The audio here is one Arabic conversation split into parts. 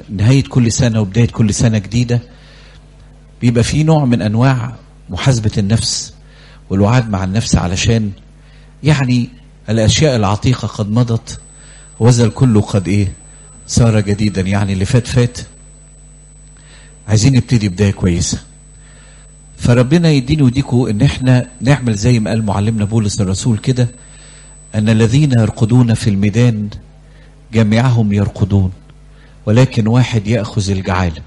نهاية كل سنة وبداية كل سنة جديدة بيبقى فيه نوع من أنواع محاسبة النفس والوعاد مع النفس، علشان يعني الأشياء العتيقة قد مضت وذا الكل قد صار جديدا. يعني اللي فات عايزين نبتدي بداية كويسة. فربنا يديني وديكوا ان احنا نعمل زي ما قال معلمنا بولس الرسول كده، ان الذين يرقدون في الميدان جميعهم يرقدون ولكن واحد يأخذ الجعالة.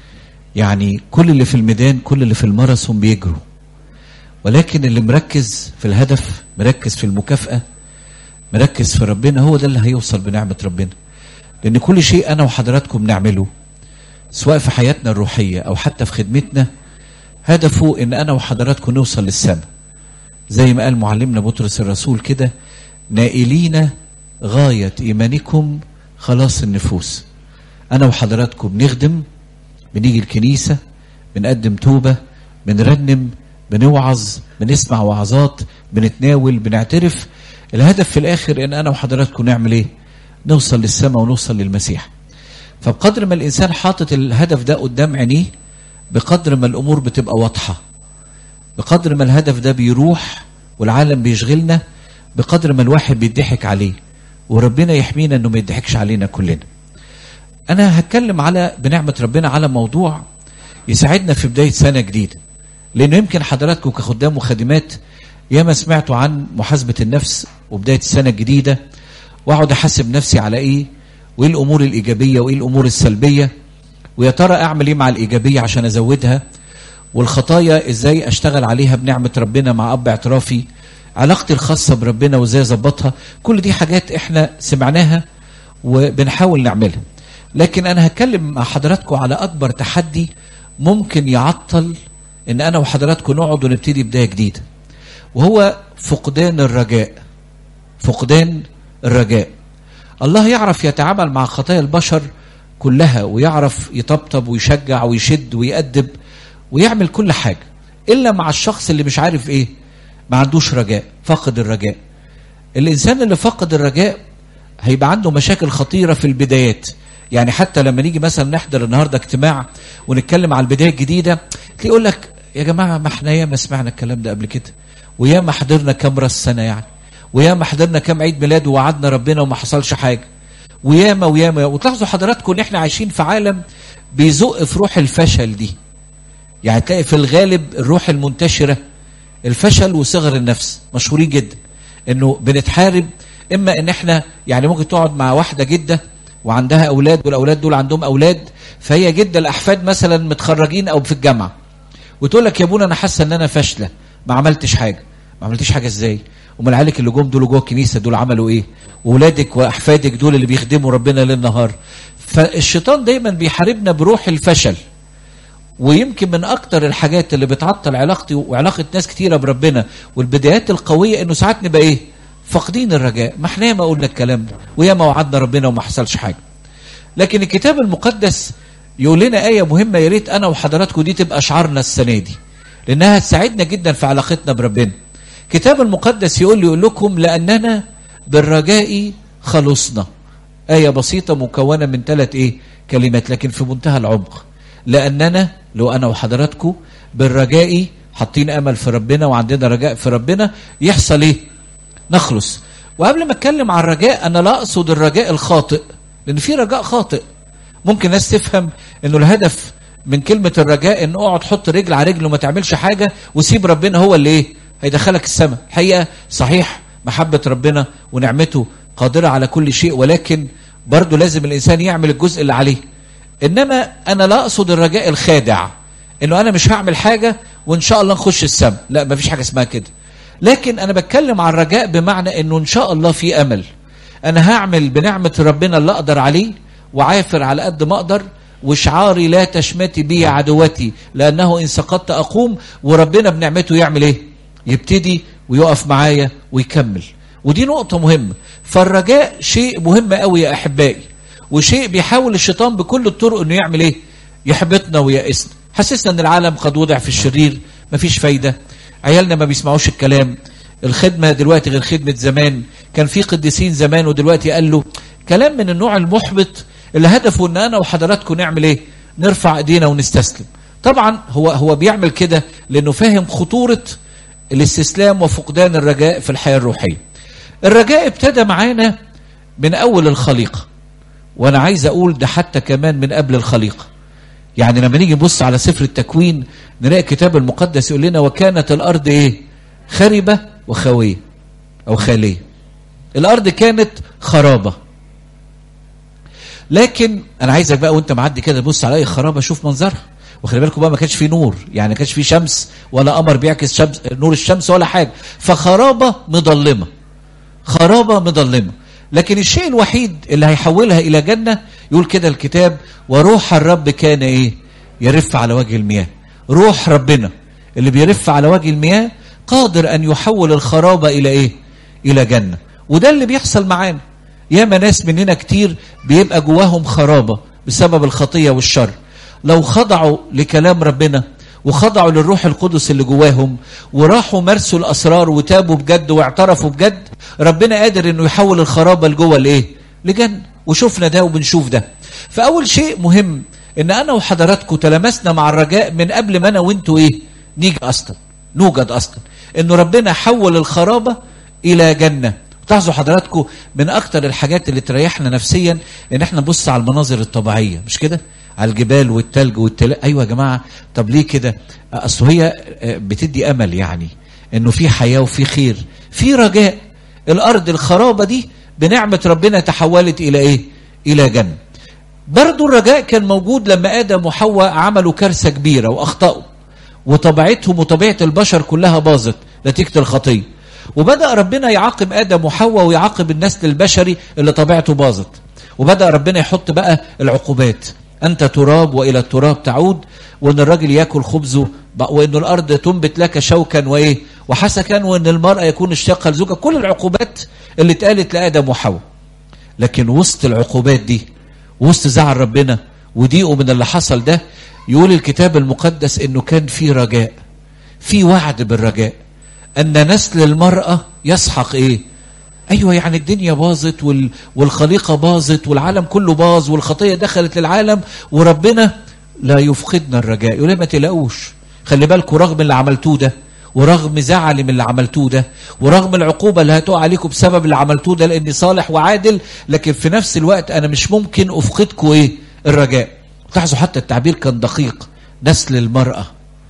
يعني كل اللي في الميدان، كل اللي في الماراثون بيجروا، ولكن اللي مركز في الهدف، مركز في المكافأة، مركز في ربنا، هو ده اللي هيوصل بنعمة ربنا. لأن كل شيء أنا وحضراتكم نعمله سواء في حياتنا الروحية أو حتى في خدمتنا هدفه إن أنا وحضراتكم نوصل للسماء، زي ما قال معلمنا بطرس الرسول كده، نائلين غاية إيمانكم خلاص النفوس. أنا وحضراتكم بنخدم، بنيجي الكنيسة، بنقدم توبة، بنرنم، بنوعظ، بنسمع وعظات، بنتناول، بنعترف. الهدف في الآخر إن أنا وحضراتكم نعمل نوصل للسماء ونوصل للمسيح. فبقدر ما الإنسان حاطط الهدف ده قدام عينيه، بقدر ما الأمور بتبقى واضحة، بقدر ما الهدف ده بيروح والعالم بيشغلنا، بقدر ما الواحد بيضحك عليه، وربنا يحمينا انه ما يضحكش علينا كلنا. انا هتكلم على بنعمة ربنا على موضوع يساعدنا في بداية سنة جديدة، لانه يمكن حضراتكم كخدام وخادمات ياما سمعتوا عن محاسبة النفس وبداية السنة الجديدة، واقعد احاسب نفسي على وايه الامور الايجابية وايه الامور السلبية، ويا ترى اعمل ايه مع الايجابية عشان ازودها، والخطايا ازاي اشتغل عليها بنعمة ربنا مع اب اعترافي، علاقتي الخاصة بربنا وازاي اظبطها. كل دي حاجات احنا سمعناها وبنحاول نعملها. لكن انا هتكلم مع حضراتكم على اكبر تحدي ممكن يعطل ان انا وحضراتكم نقعد ونبتدي بداية جديدة، وهو فقدان الرجاء. فقدان الرجاء. الله يعرف يتعامل مع خطايا البشر كلها، ويعرف يطبطب ويشجع ويشد ويأدب ويعمل كل حاجة، إلا مع الشخص اللي مش عارف ما عندوش رجاء، فقد الرجاء. الإنسان اللي فقد الرجاء هيبقى عنده مشاكل خطيرة في البدايات. يعني حتى لما نيجي مثلا نحضر النهاردة اجتماع ونتكلم على البداية الجديدة، يقول لك يا جماعة ما احنا ياما سمعنا الكلام ده قبل كده، وياما حضرنا كام راس سنة يعني، وياما حضرنا كام عيد ميلاد ووعدنا ربنا وما حصلش حاجة، وياما. وتلاحظوا حضراتكم ان احنا عايشين في عالم بيزق في روح الفشل دي. يعني تلاقي في الغالب الروح المنتشرة الفشل وصغر النفس مشهورين جدا، انه بنتحارب. اما ان احنا يعني ممكن تقعد مع واحدة جدة وعندها اولاد، والاولاد دول عندهم اولاد، فهي جدة الاحفاد مثلا متخرجين او في الجامعة، وتقول لك يا ابونا انا حاسة ان انا فاشلة، ما عملتش حاجة. ما عملتش حاجة ازاي؟ امال عيالك اللي جم دول جوه الكنيسة دول عملوا ايه؟ واولادك واحفادك دول اللي بيخدموا ربنا ليل نهار. فالشيطان دايما بيحاربنا بروح الفشل. ويمكن من اكتر الحاجات اللي بتعطل علاقتي وعلاقة ناس كتيرة بربنا والبدايات القوية، انه ساعات نبقى فاقدين الرجاء. ما احنا ما قلنا الكلام ده وياما وعدنا ربنا وما حصلش حاجة. لكن الكتاب المقدس يقول لنا آية مهمة، يا ريت انا وحضراتكم دي تبقى شعارنا السنة دي، لانها هتساعدنا جدا في علاقتنا بربنا. الكتاب المقدس يقول لكم لأننا بالرجاء خلصنا. آية بسيطة مكونة من 3 كلمات، لكن في منتهى العمق. لأننا، لو أنا وحضراتكم بالرجاء حاطين أمل في ربنا وعندنا رجاء في ربنا، يحصل نخلص. وقبل ما اتكلم عن الرجاء، أنا لا أقصد الرجاء الخاطئ، لأن في رجاء خاطئ. ممكن ناس تفهم أنه الهدف من كلمة الرجاء أن اقعد حط رجل على رجل وما تعملش حاجة وسيب ربنا هو اللي هيدخلك السماء. الحقيقة صحيح محبة ربنا ونعمته قادرة على كل شيء، ولكن برضو لازم الإنسان يعمل الجزء اللي عليه. إنما أنا لا أقصد الرجاء الخادع، إنه أنا مش هعمل حاجة وإن شاء الله نخش السماء. لا، ما فيش حاجة اسمها كده. لكن أنا بتكلم عن الرجاء بمعنى إنه إن شاء الله في أمل. أنا هعمل بنعمة ربنا اللي أقدر عليه، وعافر على قد ما أقدر، وشعاري لا تشمتي بي عدوتي لأنه إن سقطت أقوم. وربنا بنعمته يعمل يبتدي ويقف معايا ويكمل. ودي نقطة مهمة. فالرجاء شيء مهم قوي يا أحبائي، وشيء بيحاول الشيطان بكل الطرق إنه يعمل يحبطنا ويأسنا، حسسنا إن العالم قد وضع في الشرير، مفيش فايدة، عيالنا ما بيسمعوش الكلام، الخدمة دلوقتي غير خدمة زمان، كان في قديسين زمان ودلوقتي قال له كلام من النوع المحبط اللي هدفه ان انا وحضراتكم نعمل ايه؟ نرفع ايدينا ونستسلم. طبعا هو بيعمل كده لانه فاهم خطورة الاستسلام وفقدان الرجاء في الحياة الروحية. الرجاء ابتدى معانا من اول الخليقة، وانا عايز اقول ده حتى كمان من قبل الخليقة. يعني لما نيجي نبص على سفر التكوين نلاقي الكتاب المقدس يقول لنا وكانت الارض ايه؟ خربة وخاوية او خالية. الارض كانت خرابة. لكن انا عايزك بقى وانت معدي كده تبص على اي خرابة شوف منظرها، وخلي بالكم بقى ما كانش فيه نور، يعني ما كانش فيه شمس ولا قمر بيعكس شمس نور الشمس ولا حاجة، فخرابة مظلمة، خرابة مظلمة. لكن الشيء الوحيد اللي هيحولها الى جنة يقول كده الكتاب وروح الرب كان ايه؟ يرف على وجه المياه. روح ربنا اللي بيرف على وجه المياه قادر ان يحول الخرابة الى ايه؟ الى جنة. وده اللي بيحصل معانا. ياما ناس مننا كتير بيبقى جواهم خرابة بسبب الخطية والشر. لو خضعوا لكلام ربنا وخضعوا للروح القدس اللي جواهم وراحوا مارسوا الأسرار وتابوا بجد واعترفوا بجد، ربنا قادر انه يحول الخرابة لجوه لايه؟ لجنة. وشوفنا ده وبنشوف ده. فأول شيء مهم ان انا وحضراتكم تلمسنا مع الرجاء من قبل ما انا وانتوا ايه؟ نوجد اصلا انه ربنا حول الخرابة الى جنة. تلاحظوا حضراتكم من اكتر الحاجات اللي تريحنا نفسيا ان احنا نبص على المناظر الطبيعية، مش كده؟ على الجبال والتلج ايوه يا جماعة. طب ليه كده؟ اصل هي بتدي امل، يعني انه في حياة وفي خير، في رجاء. الارض الخرابة دي بنعمة ربنا تحولت الى ايه؟ الى جنة. برضو الرجاء كان موجود لما ادم وحواء عملوا كارثة كبيرة واخطأوا، وطبيعتهم وطبيعة البشر كلها باظت نتيجة الخطية، وبدأ ربنا يعاقب ادم وحواء ويعاقب النسل البشري اللي طبيعته باظت. وبدأ ربنا يحط بقى العقوبات، أنت تراب وإلى التراب تعود، وأن الرجل يأكل خبزه، وأن الأرض تنبت لك شوكا وإيه وحسكا، وأن المرأة يكون اشتاقها لزوجها. كل العقوبات اللي اتقالت لآدم وحواء. لكن وسط العقوبات دي، وسط زعل ربنا وضيقه من اللي حصل ده، يقول الكتاب المقدس إنه كان في رجاء، في وعد بالرجاء أن نسل المرأة يسحق إيه؟ أيوة، يعني الدنيا باظت والخليقة باظت والعالم كله باظ والخطية دخلت للعالم، وربنا لا يفقدنا الرجاء. يقول ما تلاقوش، خلي بالكم رغم اللي عملتوه ده، ورغم زعلي من اللي عملتوه ده، ورغم العقوبة اللي هتقع عليكم بسبب اللي عملتوه ده، لأني صالح وعادل، لكن في نفس الوقت أنا مش ممكن أفقدكم إيه؟ الرجاء. تلاحظوا حتى التعبير كان دقيق، نسل المرأة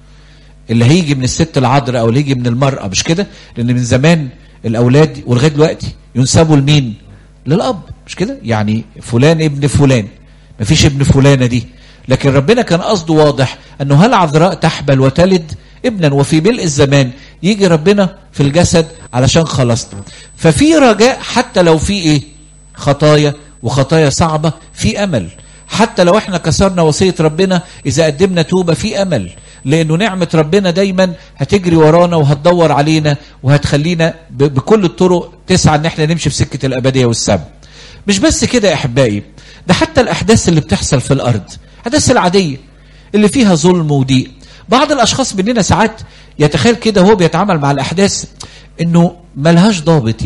اللي هيجي من الست العذراء أو اللي هيجي من المرأة، مش كده؟ لأن من زمان الأولاد ولغاية دلوقتي ينسبوا لمين؟ للأب، مش كده؟ يعني فلان ابن فلان، مفيش ابن فلانة دي. لكن ربنا كان قصده واضح أنه هل عذراء تحبل وتلد ابنا، وفي ملء الزمان يجي ربنا في الجسد علشان خلصنا. ففي رجاء حتى لو في ايه؟ خطايا، وخطايا صعبة، في أمل. حتى لو احنا كسرنا وصية ربنا، إذا قدمنا توبة في أمل، لأنه نعمة ربنا دايما هتجري ورانا وهتدور علينا وهتخلينا بكل الطرق تسعى ان احنا نمشي في سكة الأبدية والسبب. مش بس كده يا أحبائي، ده حتى الأحداث اللي بتحصل في الأرض، الأحداث العادية اللي فيها ظلم وضيق. بعض الأشخاص مننا ساعات يتخيل كده وهو بيتعامل مع الأحداث إنه ملهاش ضابط،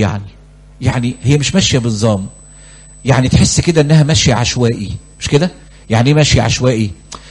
يعني هي مش ماشية بنظام، يعني تحس كده إنها ماشية عشوائي، مش كده؟ يعني ايه ماشية عشوائي؟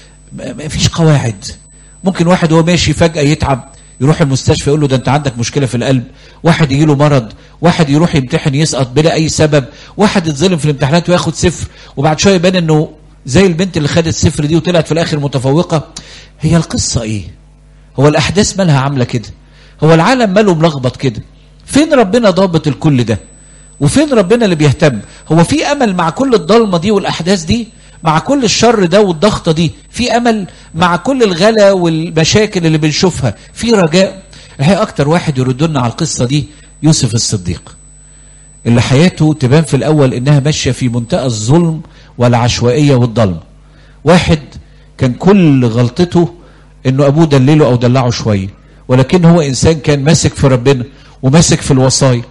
ما فيش قواعد. ممكن واحد وهو ماشي فجأة يتعب، يروح المستشفى يقول له ده انت عندك مشكلة في القلب، واحد يجي له مرض، واحد يروح يمتحن يسقط بلا اي سبب، واحد يتظلم في الامتحانات وياخد 0، وبعد شوية يبان انه زي البنت اللي خدت 0 دي وطلعت في الاخر متفوقة. هي القصة ايه؟ هو الاحداث مالها عاملة كده؟ هو العالم ماله ملخبط كده؟ فين ربنا ضابط الكل ده؟ وفين ربنا اللي بيهتم؟ هو في امل مع كل الضلمة دي والاحداث دي، مع كل الشر ده والضغطة دي؟ في أمل مع كل الغلا والمشاكل اللي بنشوفها؟ في رجاء. الحقيقة أكتر واحد يردنا على القصة دي يوسف الصديق، اللي حياته تبان في الأول إنها ماشية في منطقة الظلم والعشوائية والظلم. واحد كان كل غلطته إنه أبوه دلله أو دلعه شوية، ولكن هو إنسان كان ماسك في ربنا وماسك في الوصايا،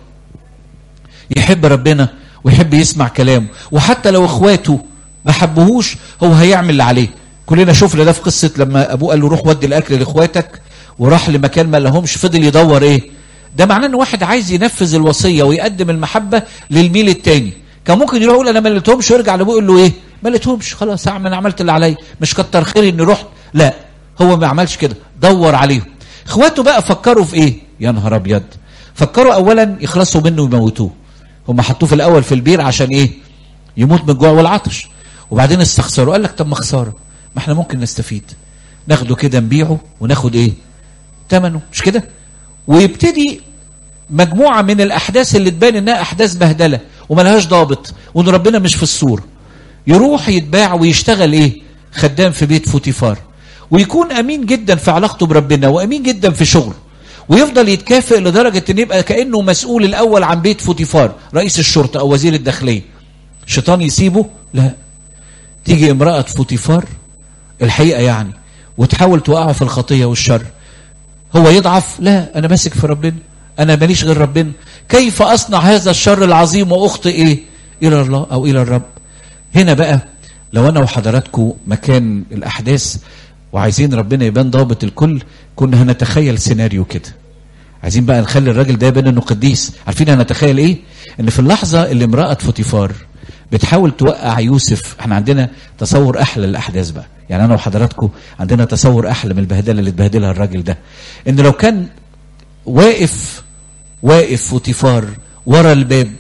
يحب ربنا ويحب يسمع كلامه، وحتى لو إخواته ما حبهوش هو هيعمل اللي عليه. كلنا شفنا ده في قصة لما أبوه قال له روح ودي الأكل لإخواتك، وراح لمكان ما لهمش، فضل يدور إيه؟ ده معناه إن واحد عايز ينفذ الوصية ويقدم المحبة للميل التاني. كان ممكن يروح يقول أنا ما لقيتهمش ويرجع لأبوه يقول له إيه؟ ما لقيتهمش، خلاص اعمل عملت اللي عليا، مش كتر خيري اني رحت. لا، هو ما عملش كده، دور عليهم. اخواته بقى فكروا في ايه؟ يا نهار ابيض، فكروا اولا يخلصوا منه ويموتوه. هم حطوه في الاول في البير عشان ايه؟ يموت من الجوع والعطش. وبعدين استخسروا، قال لك طب ما خساره، ما احنا ممكن نستفيد، ناخده كده نبيعه وناخد ايه؟ ثمنه، مش كده؟ ويبتدي مجموعه من الاحداث اللي تبان انها احداث بهدله وملهاش ضابط، وان ربنا مش في الصوره. يروح يتباع ويشتغل ايه؟ خدام في بيت فوتيفار، ويكون امين جدا في علاقته بربنا وامين جدا في شغله، ويفضل يتكافئ لدرجه ان يبقى كانه مسؤول الاول عن بيت فوتيفار، رئيس الشرطه او وزير الداخليه. الشيطان يسيبه؟ لا، تيجي امراه فوتيفار الحقيقه يعني وتحاول توقعه في الخطيه والشر، هو يضعف؟ لا، انا ماسك في ربنا، انا ماليش غير ربنا، كيف اصنع هذا الشر العظيم واخطئ ايه؟ الى الله او الى الرب. هنا بقى لو انا وحضراتكم مكان الاحداث وعايزين ربنا يبان ضابط الكل، كنا هنتخيل سيناريو كده. عايزين بقى نخلي الراجل ده يبان انه قديس. عارفين هنتخيل ايه؟ ان في اللحظه اللي امراه فوتيفار بتحاول توقع يوسف، احنا عندنا تصور احلى للاحداث بقى، يعني انا وحضراتكم عندنا تصور احلى من البهدله اللي اتبهدلها الراجل ده. ان لو كان واقف فوتيفار ورا الباب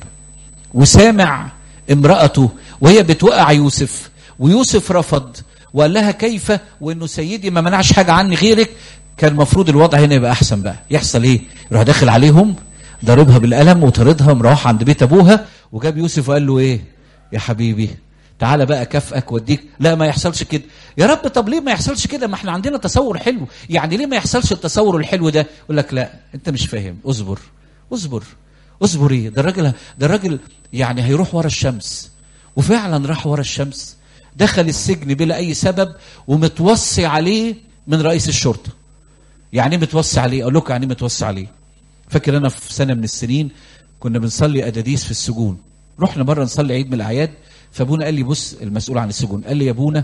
وسامع امرأته وهي بتوقع يوسف، ويوسف رفض وقال لها كيف، وانه سيدي ما منعش حاجه عني غيرك، كان المفروض الوضع هنا يبقى احسن. بقى يحصل ايه؟ يروح داخل عليهم ضاربها بالقلم وطردها، مروح عند بيت ابوها، وجاب يوسف وقال له ايه؟ يا حبيبي تعالى بقى اكافئك واديك. لا، ما يحصلش كده. يا رب طب ليه ما يحصلش كده؟ ما احنا عندنا تصور حلو، يعني ليه ما يحصلش التصور الحلو ده؟ يقول لك لا انت مش فاهم، اصبر اصبر اصبر. ايه ده الراجل يعني هيروح ورا الشمس. وفعلا راح ورا الشمس، دخل السجن بلا اي سبب، ومتوصي عليه من رئيس الشرطه. يعني متوصي عليه؟ اقول لكم يعني متوصي عليه. فاكر انا في سنه من السنين كنا بنصلي اداديس في السجون، رحنا مره نصلي عيد من الاعياد، فابونا قال لي بص، المسؤول عن السجون قال لي يا ابونا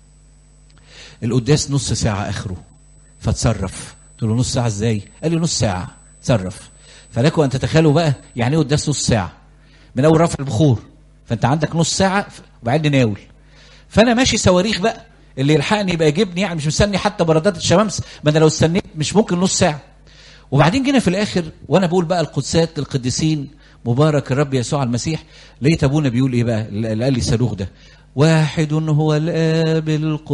القداس نص ساعه اخره، فتصرف. قلت له نص ساعه ازاي؟ قال لي نص ساعه تصرف. فلكم ان تتخيلوا بقى يعني ايه قداس نص ساعه، من اول رفع البخور، فانت عندك نص ساعه وبعدين ناول. فانا ماشي صواريخ بقى، اللي يلحقني يبقى يجيبني، يعني مش مستني حتى بردات الشمامس، ما انا لو استنيت مش ممكن نص ساعه. وبعدين جينا في الاخر وانا بقول بقى القدسات القديسين مبارك الرب يسوع المسيح، لقيت ابونا بيقول ايه بقى اللي قال لي صاروخ ده؟ واحد هو الاب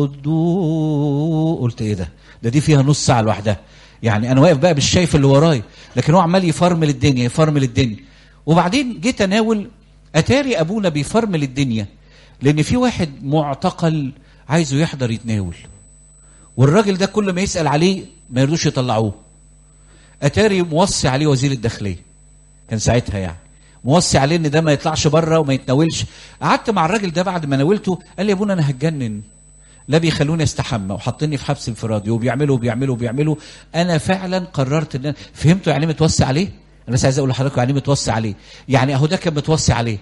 القدوس. قلت ايه ده؟ دي فيها نص ساعه لوحدها. يعني انا واقف بقى بالشايف اللي ورايا، لكن هو عمال يفرمل الدنيا. وبعدين جيت اناول، اتاري ابونا بيفرمل الدنيا لان في واحد معتقل عايزه يحضر يتناول، والراجل ده كل ما يسال عليه ما يرضوش يطلعوه. اتاري موصي عليه وزير الداخليه، كان ساعتها يعني موصي عليه ان ده ما يطلعش بره وما يتناولش. قعدت مع الراجل ده بعد ما ناولته، قال لي يا ابونا انا هتجنن، لا بيخلوني استحمى وحاطيني في حبس انفرادي وبيعملوا. انا فعلا قررت ان فهمتوا يعني متوصي عليه. انا بس عايز اقول لحضراتكم يعني متوصي عليه، يعني اهو ده كان متوصي عليه.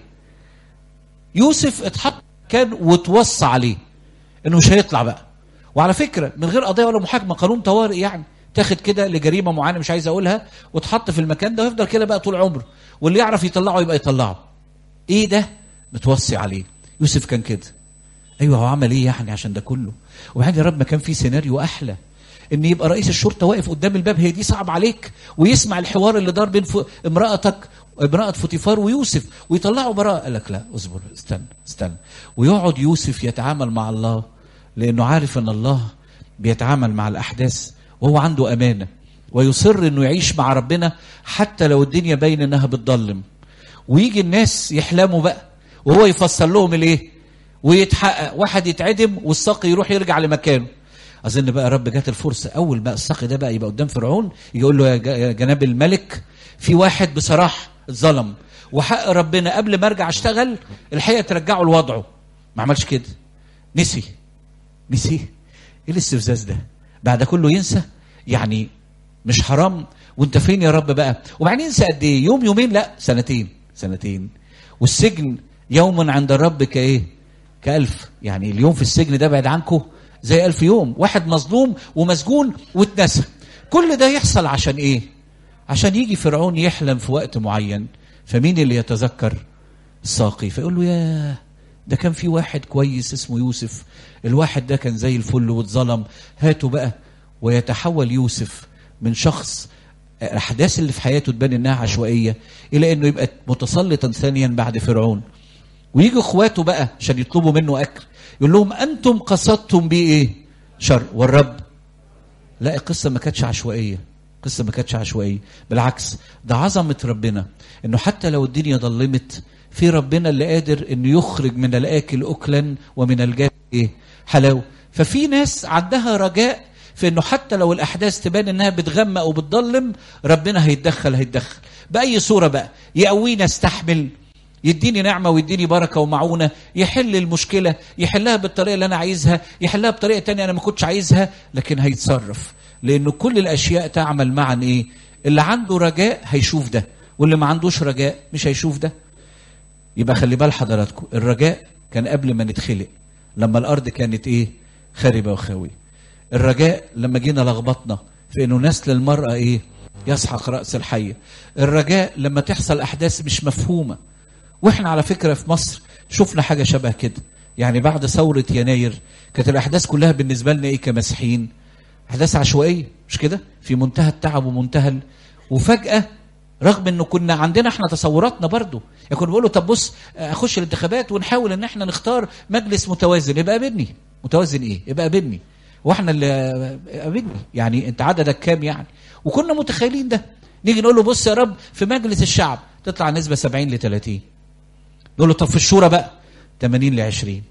يوسف اتحط كان وتوصى عليه انه مش هيطلع بقى، وعلى فكره من غير قضيه ولا محاكمه، قانون طوارئ يعني، تاخد كده لجريمه معينه مش عايز اقولها، وتحط في المكان ده ويفضل كده بقى طول عمره، واللي يعرف يطلعه يبقى يطلعه. ايه ده؟ متوصي عليه. يوسف كان كده. ايوه، هو عمل ايه يعني عشان ده كله؟ وبعدين يا رب ما كان في سيناريو احلى، ان يبقى رئيس الشرطه واقف قدام الباب، هي دي صعب عليك، ويسمع الحوار اللي دار بين امرأة فوتيفار ويوسف ويطلعوا براءة. قال لك لا اصبر، استنى. ويقعد يوسف يتعامل مع الله، لانه عارف ان الله بيتعامل مع الاحداث وهو عنده امانه، ويصر انه يعيش مع ربنا حتى لو الدنيا باين انها بتضلم. ويجي الناس يحلموا بقى وهو يفسر لهم الايه، ويتحقق، واحد يتعدم والساقي يروح يرجع لمكانه. اظن بقى رب جات الفرصه، اول بقى الساقي ده بقى يبقى قدام فرعون، يقول له يا جناب الملك، في واحد بصراحه اتظلم، وحق ربنا قبل ما ارجع اشتغل الحقيقه ترجعه لوضعه. ما عملش كده، نسي. ايه الاستفزاز ده؟ بعد كله ينسى؟ يعني مش حرام؟ وانت فين يا رب بقى؟ وبعدين ينسى قد ايه؟ يوم يومين؟ لا، سنتين. والسجن يوم عند الرب كايه؟ كألف. يعني اليوم في السجن ده بعد عنكم زي 1000 يوم. واحد مظلوم ومسجون واتنسى. كل ده يحصل عشان ايه؟ عشان يجي فرعون يحلم في وقت معين، فمين اللي يتذكر؟ الساقي، فيقول له ده كان في واحد كويس اسمه يوسف، الواحد ده كان زي الفل واتظلم، هاتوا بقى. ويتحول يوسف من شخص الأحداث اللي في حياته تبان إنها عشوائية إلى إنه يبقى متسلطا ثانيا بعد فرعون. ويجي إخواته بقى عشان يطلبوا منه أكل، يقول لهم أنتم قصدتم بيه إيه؟ شر، والرب. لا، القصة ما كانتش عشوائية، القصة ما كانتش عشوائية، بالعكس ده عظمة ربنا إنه حتى لو الدنيا ضلمت، في ربنا اللي قادر إنه يخرج من الآكل أكلا ومن الجاف إيه؟ حلاوة. ففي ناس عندها رجاء في إنه حتى لو الأحداث تبان إنها بتغمق وبتضلم، ربنا هيتدخل بأي صورة بقى، يقوينا استحمل، يديني نعمة ويديني بركة ومعونة، يحل المشكلة، يحلها بالطريقة اللي أنا عايزها، يحلها بطريقة تانية أنا ما كنتش عايزها، لكن هيتصرف. لأنه كل الأشياء تعمل معا إيه؟ اللي عنده رجاء هيشوف ده، واللي ما عندوش رجاء مش هيشوف ده. يبقى خلي بال حضراتكم، الرجاء كان قبل ما نتخلق، لما الأرض كانت إيه؟ خاربة وخاوية. الرجاء لما جينا لخبطنا في إنه نسل المرأة إيه؟ يسحق رأس الحية. الرجاء لما تحصل أحداث مش مفهومة. واحنا على فكرة في مصر شفنا حاجة شبه كده، يعني بعد ثورة يناير كانت الأحداث كلها بالنسبة لنا إيه كمسيحيين؟ أحداث عشوائية، مش كده؟ في منتهى التعب ومنتهى وفجأة رغم إنه كنا عندنا احنا تصوراتنا برضو، يعني كنا بنقولوا طب بص أخش الانتخابات ونحاول إن احنا نختار مجلس متوازن، يبقى قابلني. متوازن إيه؟ يبقى قابلني. واحنا اللي قابلني، يعني أنت عددك كام يعني؟ وكنا متخيلين ده. نيجي نقول له بص يا رب في مجلس الشعب تطلع نسبة 70-30. نقول له طب في الشورى بقى 80-20.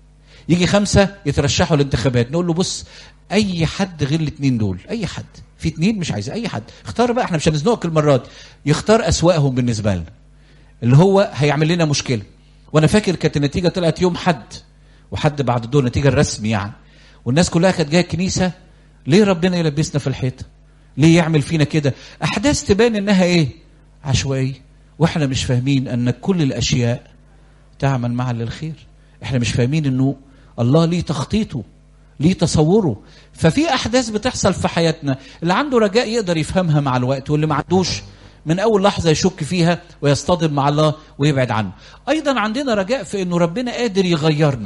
يجي 5 يترشحوا الانتخابات، نقول له بص اي حد غير الاثنين دول، اي حد، في 2 مش عايز، اي حد اختار بقى، احنا مش هنزنقك المرات، يختار اسواقهم بالنسبه لنا اللي هو هيعمل لنا مشكله. وانا فاكر كانت النتيجه طلعت يوم حد، وحد بعد دول النتيجه الرسمي يعني، والناس كلها كانت جايه الكنيسه. ليه ربنا يلبسنا في الحيطه؟ ليه يعمل فينا كده؟ احداث تبان انها ايه؟ عشوائيه، واحنا مش فاهمين ان كل الاشياء تعمل معا للخير. احنا مش فاهمين انه الله ليه تخطيطه، ليه تصوره. ففي احداث بتحصل في حياتنا، اللي عنده رجاء يقدر يفهمها مع الوقت، واللي ما عندوش من اول لحظه يشك فيها ويصطدم مع الله ويبعد عنه. ايضا عندنا رجاء في انه ربنا قادر يغيرنا.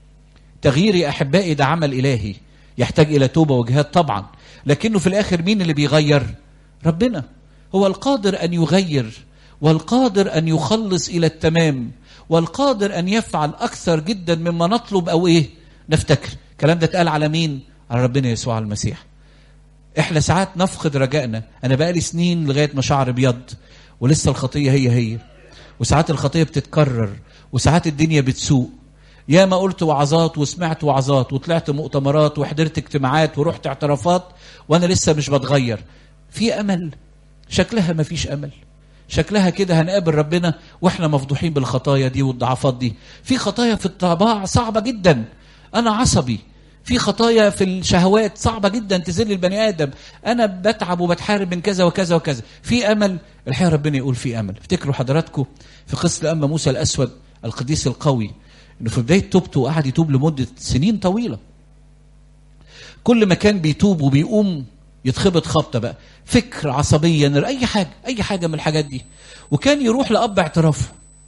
تغيير يا احبائي ده عمل الهي يحتاج الى توبه وجهاد طبعا، لكنه في الاخر مين اللي بيغير؟ ربنا. هو القادر ان يغير، والقادر ان يخلص الى التمام، والقادر ان يفعل اكثر جدا مما نطلب او ايه نفتكر. الكلام ده اتقال على مين؟ على ربنا يسوع المسيح. احنا ساعات نفقد رجائنا. انا بقالي سنين لغايه ما شعر ابيض ولسه الخطيه هي، وساعات الخطيه بتتكرر، وساعات الدنيا بتسوء. يا ما قلت وعظات وسمعت وعظات وطلعت مؤتمرات وحضرت اجتماعات ورحت اعترافات وانا لسه مش بتغير. في امل؟ شكلها ما فيش امل. شكلها كده هنقابل ربنا واحنا مفضوحين بالخطايا دي والضعفات دي. في خطايا في الطباع صعبة جدا، انا عصبي. في خطايا في الشهوات صعبة جدا تذل البني ادم، انا بتعب وبتحارب من كذا وكذا وكذا. في امل؟ الحقيقة ربنا يقول في امل. افتكروا حضراتكم في قصة الأنبا موسى الاسود القديس القوي، انه في بداية توبته وقعد يتوب لمدة سنين طويلة. كل ما كان بيتوب وبيقوم يتخبط خبطة بقى، فكر، عصبيا، اي حاجة من الحاجات دي. وكان يروح لأب اعترافه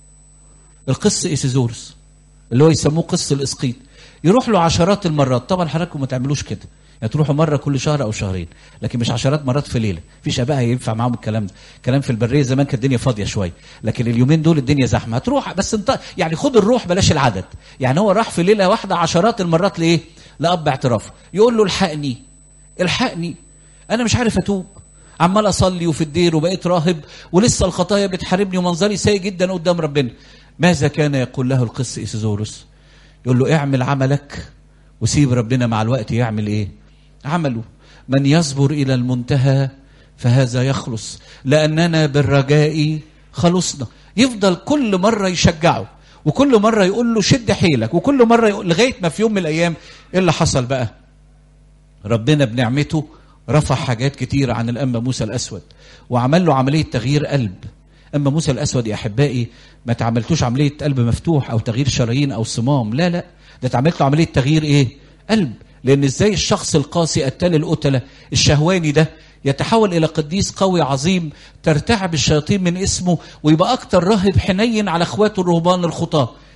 القس إيسيزورس اللي هو يسموه قس الإسقيط، يروح له عشرات المرات. طبعا حضراتكم ما تعملوش كده، يعني تروحوا مرة كل شهر أو شهرين، لكن مش عشرات مرات في ليلة. فيش آباء ينفع معاهم الكلام ده. كلام في البرية زمان كانت الدنيا فاضية شوية، لكن اليومين دول الدنيا زحمة. هتروح بس انت يعني خد الروح بلاش العدد. يعني هو راح في ليلة واحدة عشرات المرات لإيه؟ لأب اعترافه، يقول له الحقني أنا مش عارف أتوب، عمال أصلي وفي الدير وبقيت راهب ولسه الخطايا بتحاربني ومنظري سيء جدا قدام ربنا. ماذا كان يقول له القس إيسيزوروس؟ يقول له اعمل عملك وسيب ربنا مع الوقت يعمل ايه؟ عمله. من يصبر إلى المنتهى فهذا يخلص، لأننا بالرجاء خلصنا. يفضل كل مرة يشجعه، وكل مرة يقول له شد حيلك، وكل مرة يقول، لغاية ما في يوم من الأيام إيه اللي حصل بقى؟ ربنا بنعمته رفع حاجات كتيرة عن الأنبا موسى الأسود، وعمل له عملية تغيير قلب. أنبا موسى الأسود يا أحبائي ما تعملتوش عملية قلب مفتوح أو تغيير شرايين أو صمام، لا ده تعملت له عملية تغيير إيه؟ قلب. لأن إزاي الشخص القاسي التالي القتلة الشهواني ده يتحول إلى قديس قوي عظيم ترتعب الشياطين من اسمه، ويبقى أكتر راهب حنين على أخواته الرهبان الخطاة.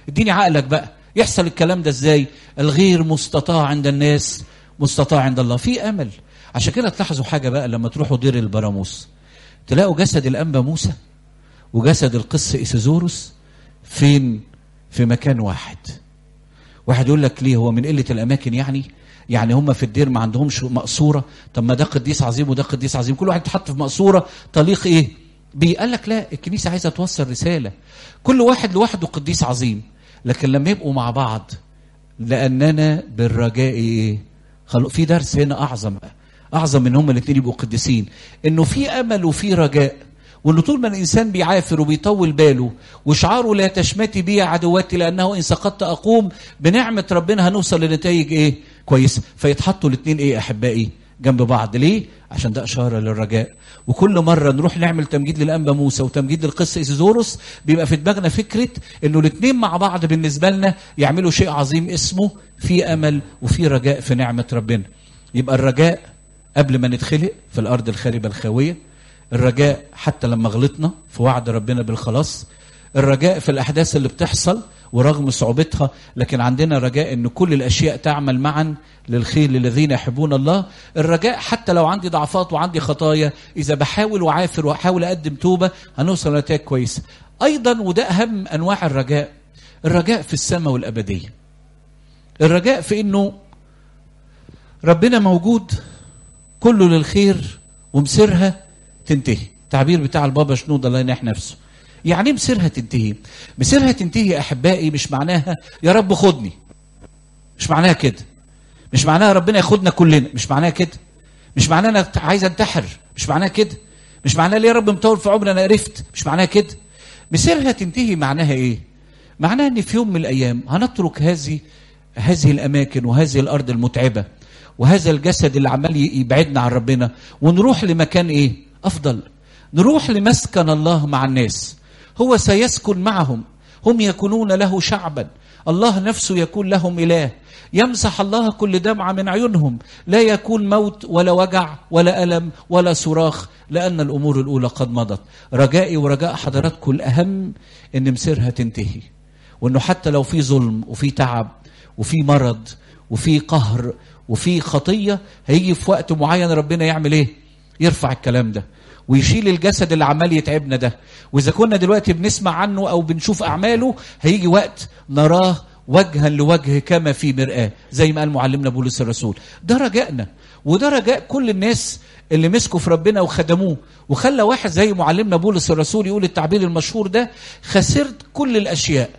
اديني عقلك بقى، يحصل الكلام ده ازاي؟ الغير مستطاع عند الناس مستطاع عند الله. في امل. عشان كده تلاحظوا حاجه بقى، لما تروحوا دير البراموس تلاقوا جسد الانبا موسى وجسد القس إيسيزوروس فين؟ في مكان واحد. واحد يقول لك ليه؟ هو من قله الاماكن يعني هم في الدير ما عندهمش مقصوره؟ طب ما ده قديس عظيم وده قديس عظيم، كل واحد اتحط في مقصوره تليق ايه بيه. قال لك لا، الكنيسه عايزه توصل رساله، كل واحد لوحده قديس عظيم، لكن لما يبقوا مع بعض لاننا بالرجاء ايه؟ في درس هنا اعظم من هم الاثنين يبقوا قديسين، انه في امل وفي رجاء، وانه طول ما الانسان بيعافر وبيطول باله وشعاره لا تشمتي بي عدواتي لانه ان سقطت اقوم، بنعمه ربنا هنوصل لنتائج ايه؟ كويسه. فيتحطوا الاثنين ايه احبائي؟ جنب بعض. ليه؟ عشان ده اشاره للرجاء. وكل مره نروح نعمل تمجيد للانبا موسى وتمجيد للقس إيسيزوروس بيبقى في دماغنا فكره انه الاثنين مع بعض بالنسبه لنا يعملوا شيء عظيم اسمه في امل وفي رجاء في نعمه ربنا. يبقى الرجاء قبل ما نتخلق في الارض الخاربه الخاويه، الرجاء حتى لما غلطنا في وعد ربنا بالخلاص، الرجاء في الأحداث اللي بتحصل ورغم صعوبتها لكن عندنا رجاء أن كل الأشياء تعمل معا للخير للذين يحبون الله. الرجاء حتى لو عندي ضعفات وعندي خطايا، إذا بحاول وعافر وأحاول أقدم توبة هنوصل لنتائج كويسة. أيضا وده أهم أنواع الرجاء، الرجاء في السماء والأبدية. الرجاء في أنه ربنا موجود كله للخير ومسيرها تنتهي. تعبير بتاع البابا شنودة الله ينح نفسه. يعني مسيرها تنتهي. مسيرها تنتهي يا أحبائي مش معناها يا رب خدني، مش معناها كده، مش معناها ربنا ياخدنا كلنا، مش معناها كده، مش معناها أنا عايز انتحر، مش معناها كده، مش معناها ليه يا رب مطول في عمري أنا قرفت، مش معناها كده. مسيرها تنتهي معناها إيه؟ معناها أن في يوم من الأيام هنترك هذه الأماكن وهذه الأرض المتعبة وهذا الجسد اللي عمال يبعدنا عن ربنا، ونروح لمكان ايه؟ افضل. نروح لمسكن الله مع الناس، هو سيسكن معهم، هم يكونون له شعبا، الله نفسه يكون لهم اله، يمسح الله كل دمعة من عيونهم، لا يكون موت ولا وجع ولا ألم ولا صراخ لأن الأمور الأولى قد مضت. رجائي ورجاء حضراتكم الأهم إن مسيرها تنتهي، وإنه حتى لو في ظلم وفي تعب وفي مرض وفي قهر وفي خطية، هيجي في وقت معين ربنا يعمل ايه؟ يرفع الكلام ده ويشيل الجسد اللي عمال يتعبنا ده. واذا كنا دلوقتي بنسمع عنه او بنشوف اعماله، هيجي وقت نراه وجها لوجه كما في مرآة، زي ما قال معلمنا بولس الرسول. ده رجائنا، وده رجاء كل الناس اللي مسكوا في ربنا وخدموه. وخلى واحد زي معلمنا بولس الرسول يقول التعبير المشهور ده: خسرت كل الاشياء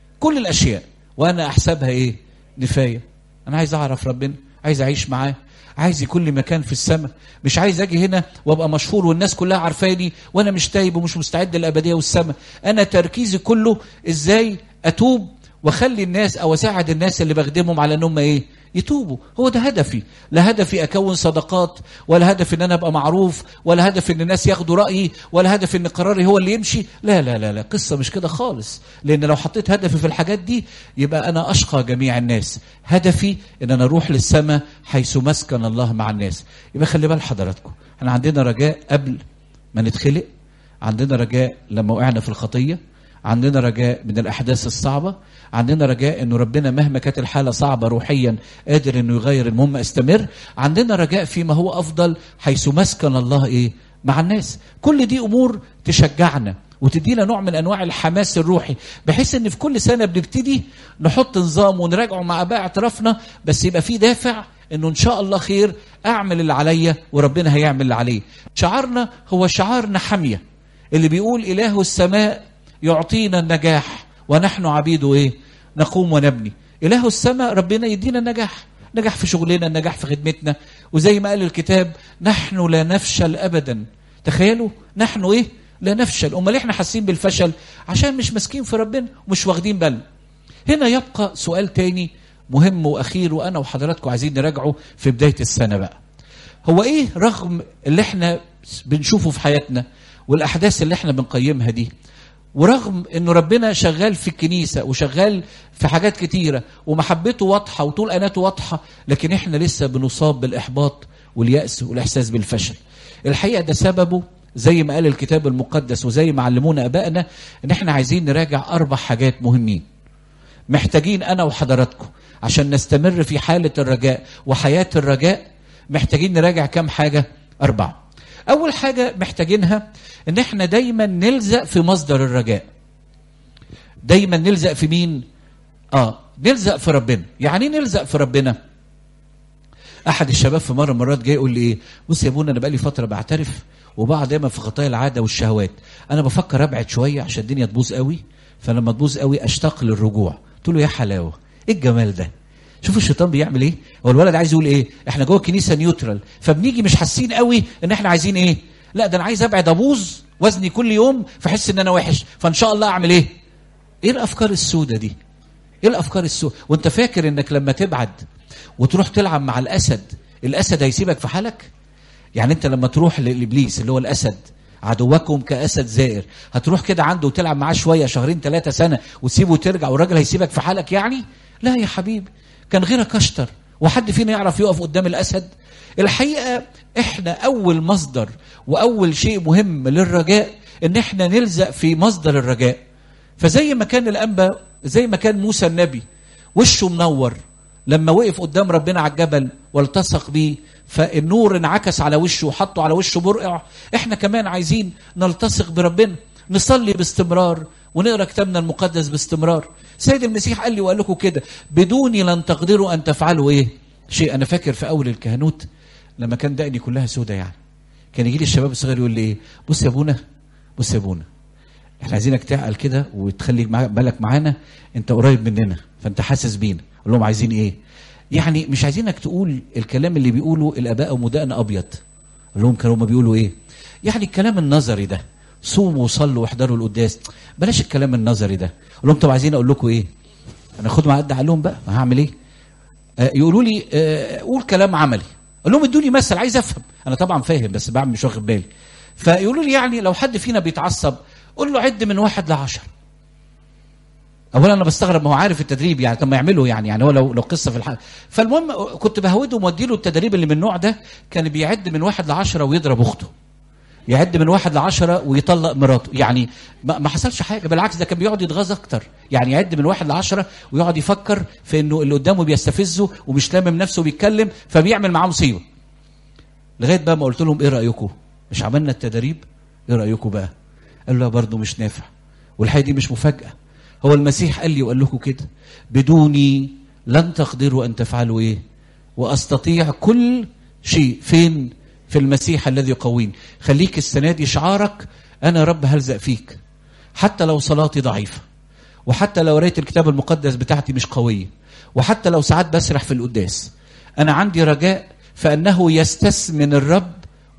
وانا احسبها ايه؟ نفاية. انا عايز اعرف ربنا، عايز اعيش معاه، عايز يكون لي مكان في السماء، مش عايز اجي هنا وابقى مشهور والناس كلها عارفاني وانا مش تايب ومش مستعد للابديه والسماء. انا تركيزي كله ازاي اتوب واخلي الناس او اساعد الناس اللي بخدمهم على انهم ايه؟ يتوبوا. هو ده هدفي. لا هدفي اكون صدقات، ولا هدف ان انا ابقى معروف، ولا هدف ان الناس ياخدوا رايي، ولا هدف ان قراري هو اللي يمشي. لا لا لا لا، قصه مش كده خالص. لان لو حطيت هدفي في الحاجات دي يبقى انا اشقى جميع الناس. هدفي ان انا اروح للسماء حيث مسكن الله مع الناس. يبقى خلي بال حضراتكم، احنا عندنا رجاء قبل ما نتخلق، عندنا رجاء لما وقعنا في الخطيه، عندنا رجاء من الأحداث الصعبة، عندنا رجاء أنه ربنا مهما كانت الحالة صعبة روحيا قادر أنه يغير، المهم استمر. عندنا رجاء فيما هو أفضل حيث مسكن الله إيه؟ مع الناس. كل دي أمور تشجعنا وتدينا نوع من أنواع الحماس الروحي، بحيث أن في كل سنة بنبتدي نحط نظام ونراجعه مع أباء اعترافنا، بس يبقى في دافع أنه إن شاء الله خير، أعمل اللي عليا وربنا هيعمل اللي عليه. شعارنا هو شعار نحمية اللي بيقول: إله السماء يعطينا النجاح ونحن عبيده ايه؟ نقوم ونبني. اله السماء ربنا يدينا النجاح، نجاح في شغلنا، النجاح في خدمتنا، وزي ما قال الكتاب: نحن لا نفشل ابدا. تخيلوا، نحن ايه؟ لا نفشل. امال احنا حاسين بالفشل عشان مش ماسكين في ربنا ومش واخدين بالنا. هنا يبقى سؤال تاني مهم واخير، وانا وحضراتكم عايزين نراجعه في بداية السنة بقى. هو ايه رغم اللي احنا بنشوفه في حياتنا والاحداث اللي احنا بنقيمها دي، ورغم انه ربنا شغال في الكنيسة وشغال في حاجات كتيرة ومحبته واضحة وطول أناته واضحة، لكن احنا لسه بنصاب بالإحباط واليأس والإحساس بالفشل؟ الحقيقة ده سببه زي ما قال الكتاب المقدس وزي ما علمونا أبائنا، ان احنا عايزين نراجع 4 حاجات مهمين. محتاجين أنا وحضراتكم عشان نستمر في حالة الرجاء وحياة الرجاء، محتاجين نراجع كم حاجة؟ 4. أول حاجة محتاجينها إن احنا دايما نلزق في مصدر الرجاء. دايما نلزق في مين؟ نلزق في ربنا. يعني نلزق في ربنا. أحد الشباب في مرات جاي يقول لي إيه؟ بص يا ابونا، أنا بقالي فترة بعترف وبقع دايما في خطايا العادة والشهوات. أنا بفكر أبعد شوية عشان الدنيا تبوظ قوي، فلما تبوظ قوي أشتاق للرجوع. قلت له يا حلاوة، إيه الجمال ده؟ شوف الشيطان بيعمل إيه؟ هو الولد عايز يقول إيه؟ إحنا جوه الكنيسة نيوترال، فبنيجي مش حاسين قوي إن إحنا عايزين إيه؟ لا، ده أنا عايز أبعد أبوظ وزني كل يوم فحس إن أنا وحش، فإن شاء الله أعمل إيه؟ إيه الأفكار السودة دي؟ إيه الأفكار السودة؟ وأنت فاكر إنك لما تبعد وتروح تلعب مع الأسد هيسيبك في حالك؟ يعني أنت لما تروح لإبليس اللي هو الأسد، عدوكم كأسد زائر، هتروح كده عنده وتلعب معاه شوية، 2-3 سنة وتسيبه وترجع والراجل هيسيبك في حالك يعني؟ لا يا حبيبي، كان غيرك أشطر. وحد فينا يعرف يقف قدام الأسد؟ الحقيقة احنا أول مصدر وأول شيء مهم للرجاء إن احنا نلزق في مصدر الرجاء. فزي ما كان الأنبا، زي ما كان موسى النبي وشه منور لما وقف قدام ربنا على الجبل والتصق بيه، فالنور انعكس على وشه وحطه على وشه برقع، احنا كمان عايزين نلتصق بربنا، نصلي باستمرار ونقرأ كتابنا المقدس باستمرار. سيد المسيح قال لي وقال لكم كده: بدوني لن تقدروا أن تفعلوا إيه؟ شيء. أنا فاكر في أول الكهنوت لما كان دقني كلها سودة، يعني كان يجي لي الشباب الصغير يقول لي إيه؟ بص يا ابونا، بص يا ابونا، احنا عايزينك تعقل كده وتخلي بالك معانا، انت قريب مننا فانت حاسس بينا. اقول لهم عايزين ايه؟ يعني مش عايزينك تقول الكلام اللي بيقوله الاباء ومدقن ابيض. اقول لهم كانوا ما بيقولوا ايه؟ يعني الكلام النظري ده، صوموا وصلوا واحضروا القداس، بلاش الكلام النظري ده. اقول لهم طب عايزين اقول لكم ايه؟ انا خدهم على قد عقلهم بقى، ما هعمل ايه؟ يقولوا لي قول كلام عملي. اقول لهم ادوني مثل، عايز افهم. انا طبعا فاهم بس بعمل مش واخد بالي. فيقولوا لي يعني لو حد فينا بيتعصب قول له عد من 1 ل10. اولا انا بستغرب، ما هو عارف التدريب يعني، طب ما يعمله يعني هو لو قصه في الحلقه. فالمهم كنت بهوده ومودي له التدريب اللي من النوع ده. كان بيعد من 1 ل10 ويضرب اخته، يعد من 1 ل10 ويطلق مراته. يعني ما حصلش حاجه، بالعكس ده كان بيقعد يتغاظ اكتر. يعني يعد من 1 ل10 ويقعد يفكر في انه اللي قدامه بيستفزه ومش لامم نفسه وبيتكلم، فبيعمل معاه مصيبه. لغايه بقى ما قلت لهم ايه رايكم؟ مش عملنا التدريب؟ ايه رايكم بقى؟ قال له برضه مش نافع. والحقيقة دي مش مفاجأة، هو المسيح قال لي وقال لكم كده: بدوني لن تقدروا أن تفعلوا إيه؟ وأستطيع كل شيء. فين؟ في المسيح الذي يقويني. خليك السنة دي شعارك: أنا رب هلزق فيك، حتى لو صلاتي ضعيفة، وحتى لو قريت الكتاب المقدس بتاعتي مش قوية، وحتى لو ساعات بسرح في القداس، أنا عندي رجاء فأنه يستثمن الرب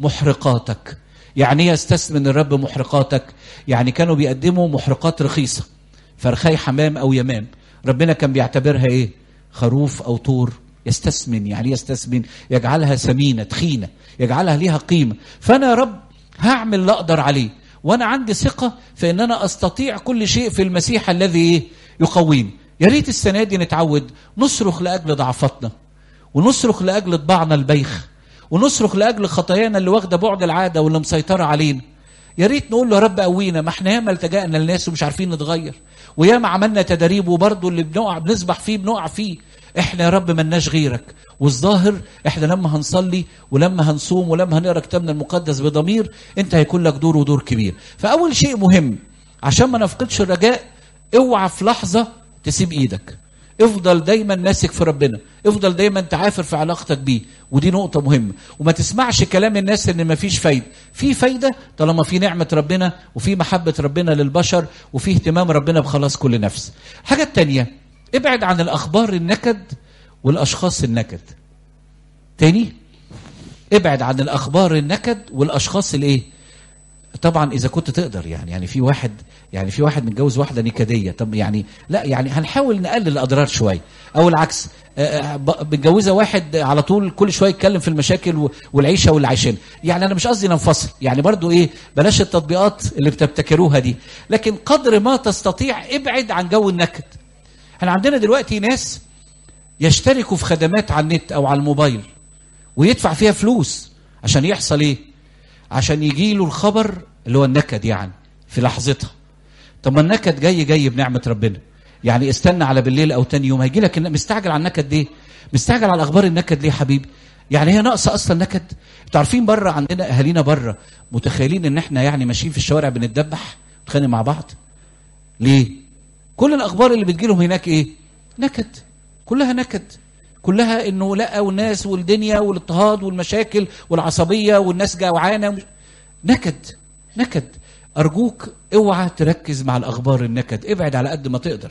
محرقاتك. يعني ايه يستثمن الرب محرقاتك؟ يعني كانوا بيقدموا محرقات رخيصة، فرخاي حمام أو يمام، ربنا كان بيعتبرها إيه؟ خروف أو طور. يستثمن، يعني يستثمن يجعلها سمينة تخينة، يجعلها ليها قيمة. فأنا يا رب هعمل اللي أقدر عليه، وأنا عندي ثقة في أن أنا أستطيع كل شيء في المسيح الذي يقويني. يا ريت السنة دي نتعود نصرخ لأجل ضعفاتنا، ونصرخ لأجل طباعنا البيخ، ونصرخ لأجل خطايانا اللي واخدة بعد العادة واللي مسيطرة علينا. يا ريت نقول له يا رب قوينا، ما احنا ياما التجأنا للناس ومش عارفين نتغير، وياما عملنا تدريب وبرضه اللي بنسبح فيه بنقع فيه. احنا يا رب ملناش غيرك، والظاهر احنا لما هنصلي ولما هنصوم ولما هنقرا كتابنا المقدس بضمير، انت هيكون لك دور ودور كبير. فاول شيء مهم عشان ما نفقدش الرجاء، اوعى في لحظة تسيب ايدك. افضل دايما ماسك في ربنا، افضل دايما تعافر في علاقتك بيه، ودي نقطة مهمة. وما تسمعش كلام الناس ان ما فيش فايدة. في فايدة طالما في نعمة ربنا وفي محبة ربنا للبشر وفي اهتمام ربنا بخلاص كل نفس. الحاجة التانية، ابعد عن الأخبار النكد والأشخاص النكد. تاني، ابعد عن الأخبار النكد والأشخاص الايه؟ طبعا إذا كنت تقدر، يعني في واحد متجوز واحدة نكدية، طب يعني لا، يعني هنحاول نقلل الأضرار شوية. أو العكس، متجوزة واحد على طول كل شوية يتكلم في المشاكل والعيشة واللي عايشين. يعني أنا مش قصدي ننفصل، يعني برضو إيه، بلاش التطبيقات اللي بتبتكروها دي، لكن قدر ما تستطيع ابعد عن جو النكد. احنا عندنا دلوقتي ناس يشتركوا في خدمات على النت أو على الموبايل ويدفع فيها فلوس عشان يحصل إيه؟ عشان يجيله الخبر اللي هو النكد يعني في لحظتها. طب ما النكد جاي بنعمة ربنا. يعني استنى على بالليل او تاني يوم هيجي لك. مستعجل على النكد ليه؟ مستعجل على الاخبار النكد ليه يا حبيبي؟ يعني هي ناقصه اصلا نكد؟ انتوا عارفين بره عندنا اهالينا بره متخيلين ان احنا يعني ماشيين في الشوارع بنتدبح نتخانق مع بعض. ليه؟ كل الاخبار اللي بتجيلهم هناك ايه؟ نكد، كلها نكد، كلها انه لا والناس والدنيا والاضطهاد والمشاكل والعصبيه والناس جوعانه نكد نكد. ارجوك اوعى تركز مع الاخبار النكد، ابعد على قد ما تقدر.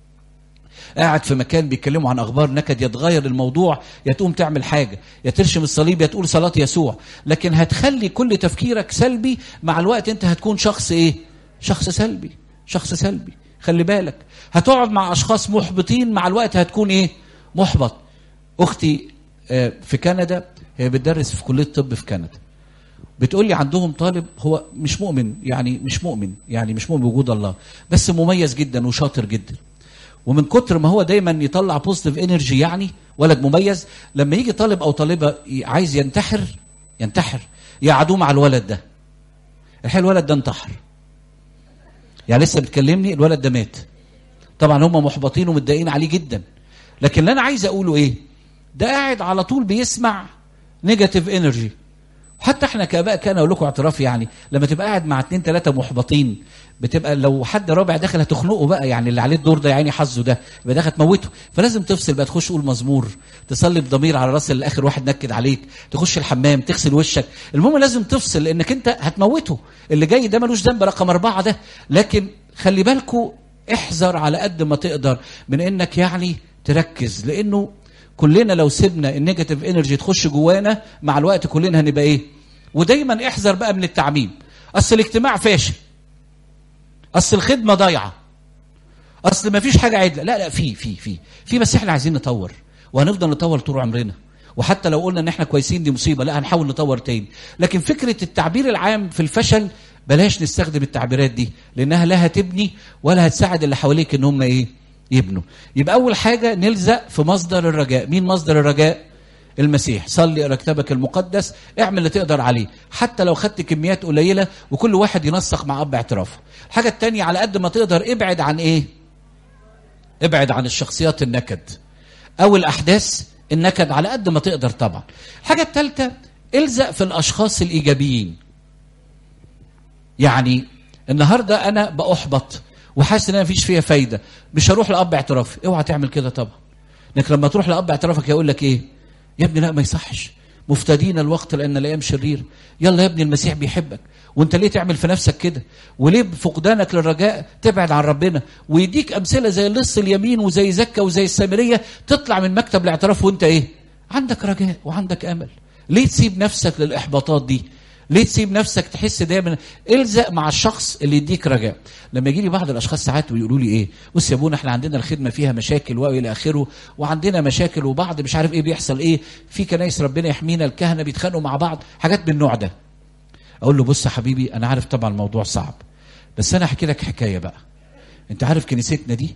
قاعد في مكان بيتكلموا عن اخبار نكد، يتغير الموضوع، يا تقوم تعمل حاجه، يا ترشم الصليب، يا تقول صلاه يسوع. لكن هتخلي كل تفكيرك سلبي، مع الوقت انت هتكون شخص ايه؟ شخص سلبي، شخص سلبي. خلي بالك، هتقعد مع اشخاص محبطين، مع الوقت هتكون ايه؟ محبط. اختي في كندا، هي بتدرس في كليه طب في كندا، بتقول لي عندهم طالب هو مش مؤمن، يعني مش مؤمن بوجود الله، بس مميز جدا وشاطر جدا، ومن كتر ما هو دايما يطلع بوزيتيف انرجي، يعني ولد مميز، لما يجي طالب او طالبه عايز ينتحر يقعدوه مع الولد ده. الحقيقه الولد ده انتحر، يعني لسه بتكلمني الولد ده مات. طبعا هم محبطين ومتضايقين عليه جدا، لكن اللي انا عايز اقوله ايه؟ ده قاعد على طول بيسمع نيجاتيف انرجي. حتى احنا كاباء كان اقول لكم اعتراف، يعني لما تبقى قاعد مع 2 3 محبطين، بتبقى لو حد رابع داخل هتخنقه بقى، يعني اللي عليه الدور ده يعني حظه ده يبقى داخل تموته. فلازم تفصل بقى، تخش تقول مزمور، تصلي بضمير على راس الاخر واحد نكد عليك، تخش الحمام، تغسل وشك. المهم لازم تفصل، لانك انت هتموته. اللي جاي ده ملوش ذنب، رقم 4 ده. لكن خلي بالكوا، احذر على قد ما تقدر من انك يعني تركز، لانه كلنا لو سيبنا النيجاتيف انرجي تخش جوانا، مع الوقت كلنا هنبقى ايه؟ ودايما احذر بقى من التعميم. اصل الاجتماع فاشل، اصل الخدمه ضايعه، اصل ما فيش حاجه عدله. لا في بس احنا عايزين نطور، وهنفضل نطور طول عمرنا. وحتى لو قلنا ان احنا كويسين دي مصيبه، لا هنحاول نطور تاني. لكن فكره التعبير العام في الفشل بلاش نستخدم التعبيرات دي، لانها لا هتبني ولا هتساعد اللي حواليك ان هم ايه؟ يبنوا. يبقى اول حاجه نلزق في مصدر الرجاء. مين مصدر الرجاء؟ المسيح. صلي، اقرا كتابك المقدس، اعمل اللي تقدر عليه، حتى لو خدت كميات قليله، وكل واحد ينسق مع اب اعترافه. الحاجه الثانيه، على قد ما تقدر ابعد عن ايه؟ ابعد عن الشخصيات النكد او الاحداث النكد على قد ما تقدر طبعا. الحاجه الثالثه، الزق في الاشخاص الايجابيين. يعني النهارده انا باحبط وحاسس ان انا مفيش فيها فايده، مش هروح لاب اعترافي. اوعى تعمل كده طبعا. لكن لما تروح لاب اعترافك يقول لك ايه؟ يا ابني لا، ما يصحش، مفتدين الوقت لان الايام شرير. يلا يا ابني، المسيح بيحبك، وانت ليه تعمل في نفسك كده؟ وليه بفقدانك للرجاء تبعد عن ربنا؟ ويديك امثله زي اللص اليمين وزي زكا وزي السامريه، تطلع من مكتب الاعتراف وانت ايه؟ عندك رجاء وعندك امل. ليه تسيب نفسك للاحباطات دي؟ ليه تسيب نفسك تحس دايما؟ الزق مع الشخص اللي يديك رجاء. لما يجي لي بعض الاشخاص ساعات ويقولوا لي ايه؟ بص يا ابونا، احنا عندنا الخدمه فيها مشاكل والى اخره، وعندنا مشاكل وبعض مش عارف ايه بيحصل ايه في كنايس، ربنا يحمينا، الكهنه بيتخانقوا مع بعض، حاجات من النوع ده. اقول له بص يا حبيبي، انا عارف طبعا الموضوع صعب، بس انا احكي لك حكايه بقى. انت عارف كنيستنا دي